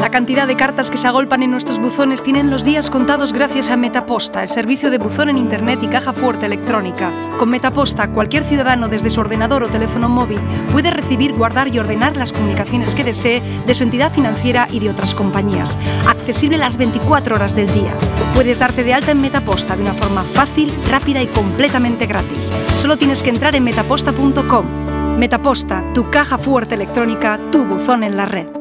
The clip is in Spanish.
La cantidad de cartas que se agolpan en nuestros buzones tienen los días contados gracias a Metaposta, el servicio de buzón en Internet y caja fuerte electrónica. Con Metaposta, cualquier ciudadano desde su ordenador o teléfono móvil puede recibir, guardar y ordenar las comunicaciones que desee de su entidad financiera y de otras compañías. Accesible las 24 horas del día. Puedes darte de alta en Metaposta de una forma fácil, rápida y completamente gratis. Solo tienes que entrar en metaposta.com. Metaposta, tu caja fuerte electrónica, tu buzón en la red.